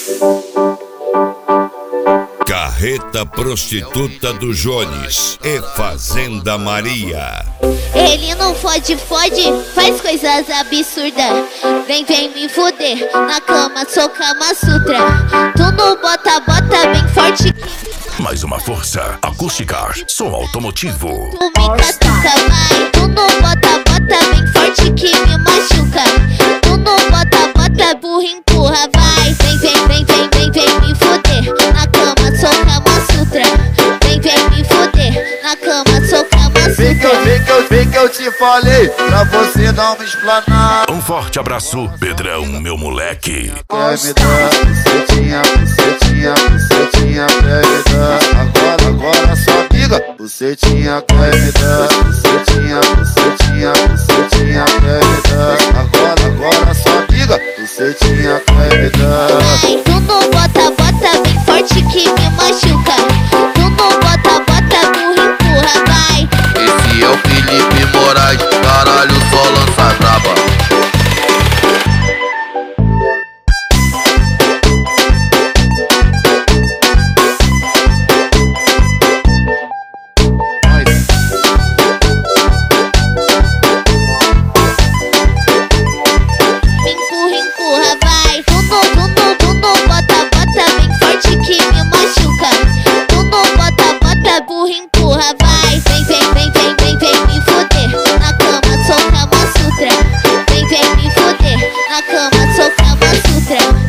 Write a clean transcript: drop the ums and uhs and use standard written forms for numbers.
Carreta prostituta do Jones e Fazenda Maria. Ele não fode, faz coisas absurdas. Vem me fuder, na cama sou Kama Sutra. Tu não bota bem forte. Mais uma força acústica, som automotivo. Tu me catuca, vai. Tu não bota bem forte que me machuca. Tu não bota, burro empurra, vai. Vem me fuder, na cama sou Kama Sutra. Vem me fuder, na cama sou Kama Sutra. Vem que eu te falei, pra você não me explanar. Um forte abraço, Pedrão, meu moleque. Quer me dar bucetinha quer me dar. Agora sua amiga, bucetinha quer me dar. Bucetinha quer me dar. Agora sua amiga, bucetinha quer me dar. Tu não bota bem forte que me machuca. Tu não bota, burro empurra, vai. Esse é o Felipe Moraes, caralho, só lança braba. Empurra, vai. Tu não bota bem forte que me machuca. Tu não bota, burro empurra, vai. Vem me fuder, na cama sou Kama Sutra. Vem me fuder, na cama sou Kama Sutra.